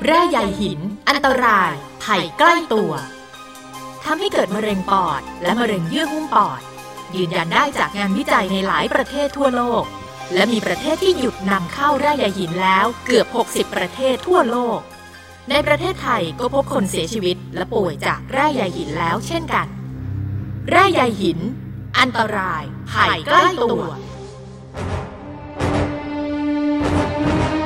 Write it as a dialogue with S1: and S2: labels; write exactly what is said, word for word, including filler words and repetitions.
S1: แร่ใยหินอันตรายภัยใกล้ตัวทำให้เกิดมะเร็งปอดและมะเร็งเยื่อหุ้มปอดยืนยันได้จากงานวิจัยในหลายประเทศทั่วโลกและมีประเทศที่หยุดนำเข้าแร่ใยหินแล้วเกือบหกสิบประเทศทั่วโลกในประเทศไทยก็พบคนเสียชีวิตและป่วยจากแร่ใยหินแล้วเช่นกันแร่ใยหินอันตรายภัยใกล้ตัว